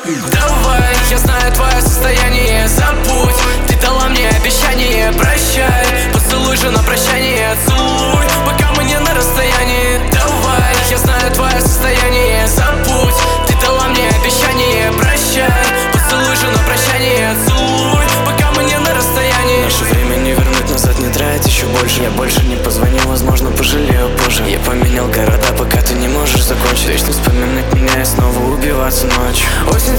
Давай, я знаю твое состояние, забудь. Ты дала мне обещание, прощай. Поцелуй же на прощание, целуй, пока мы не на расстоянии. Давай, я знаю твое состояние, забудь. Ты дала мне обещание, прощай. Поцелуй же на прощание, целуй, пока мы не на расстоянии. Наше время не вернуть назад, не тратить еще больше. Я больше не позвоню, возможно, пожалею позже. Я поменял города, пока ты не можешь закончить. Вечно вспоминать меня и снова убиваться ночью. Осень